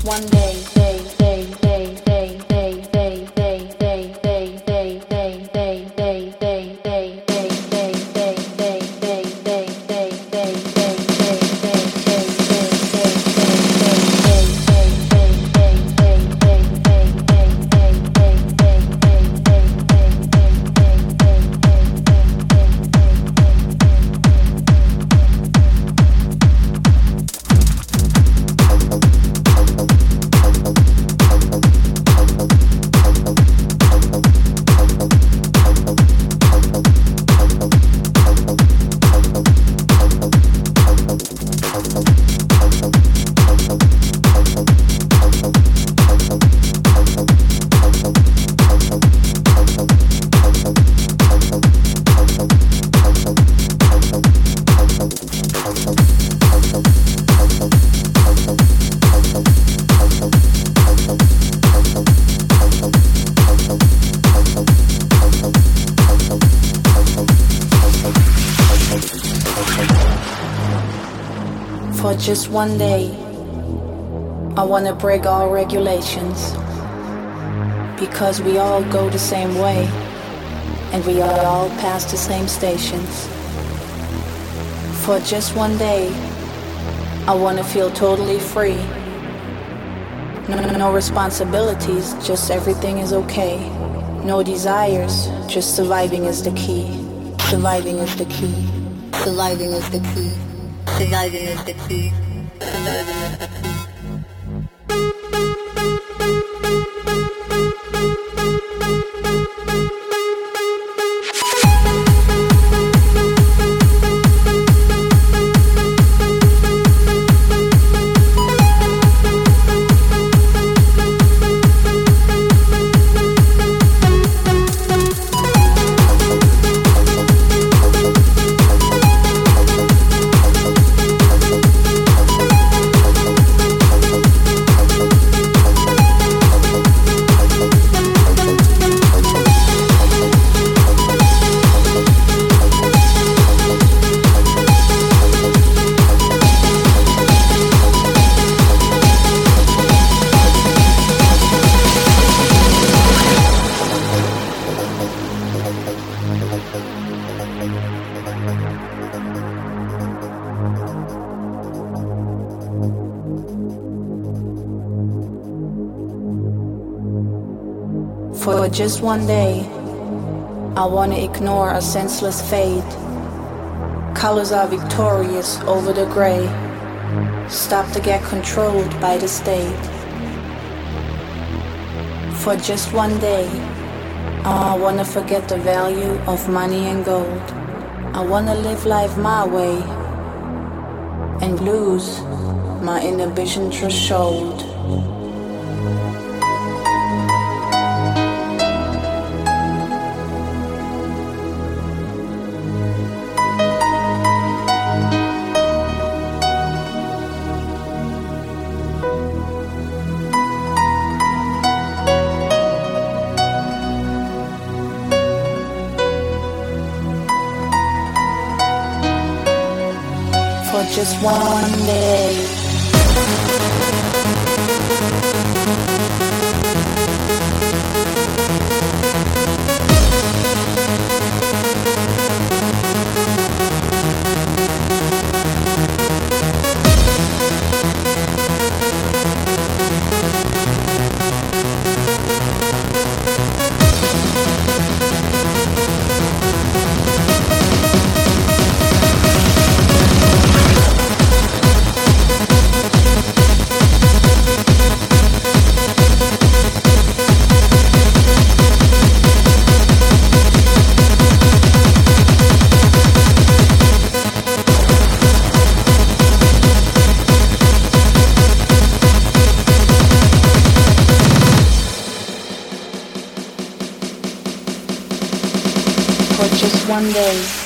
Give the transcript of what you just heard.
one day, for just one day, I wanna break all regulations, because we all go the same way, and we all pass the same stations. For just one day, I wanna feel totally free. No responsibilities, just everything is okay. No desires, just surviving is the key. Surviving is the key. Surviving is the key. Surviving is the key. Surviving is the key. For just one day, I wanna ignore a senseless fate. Colors are victorious over the gray. Stop to get controlled by the state. For just one day, I wanna forget the value of money and gold. I wanna live life my way and lose my inhibition threshold. For just one day. For just one day.